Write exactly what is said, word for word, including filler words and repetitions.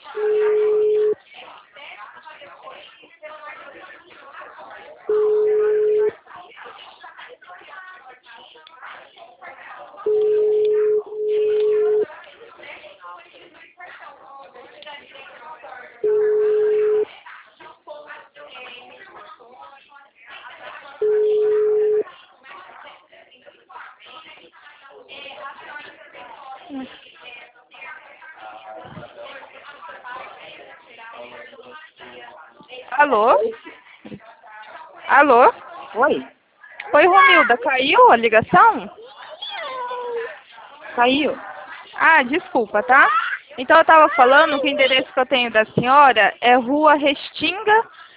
Alô? Alô? Oi? Oi, Romilda, caiu a ligação? Caiu? Ah, desculpa, tá? Então eu estava falando que o endereço que eu tenho da senhora é Rua Restinga,